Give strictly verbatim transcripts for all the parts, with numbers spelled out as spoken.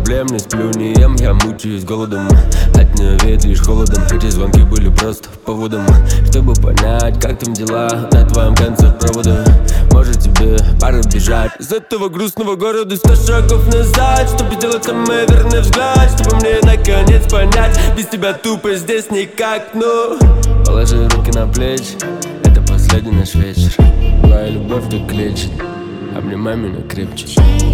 проблем, не сплю, не ем, я мучаюсь голодом. От нее веет лишь холодом, эти звонки были просто поводом, чтобы понять, как там дела на твоем конце провода. Может тебе пора бежать из этого грустного города, сто шагов назад, чтобы сделать самый верный взгляд, чтобы мне наконец понять, без тебя тупо здесь никак, ну. Положи руки на плечи, это последний наш вечер. Твоя любовь так лечит, обнимай меня крепче.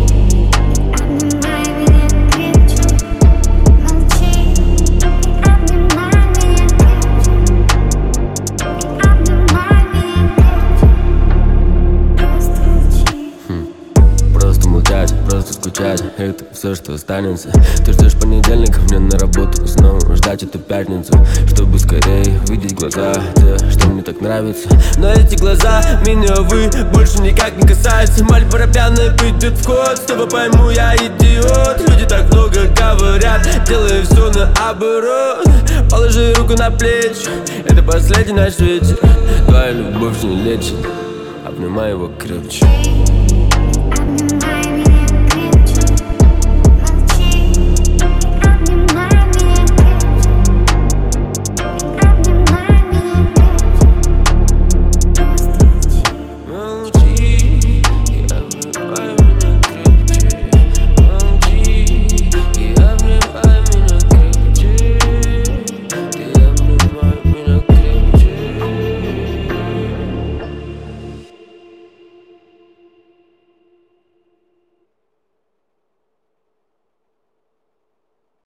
Просто скучать, это все, что останется. Ты ждешь понедельника, мне на работу, снова ждать эту пятницу, чтобы скорее увидеть глаза, те, что мне так нравится. Но эти глаза меня, увы, больше никак не касаются. Мальборо пьяная придет в ход, с тобой пойму я идиот. Люди так много говорят, делая все наоборот. Положи руку на плечи, это последний наш вечер. Твоя любовь не лечит, обнимай его крепче.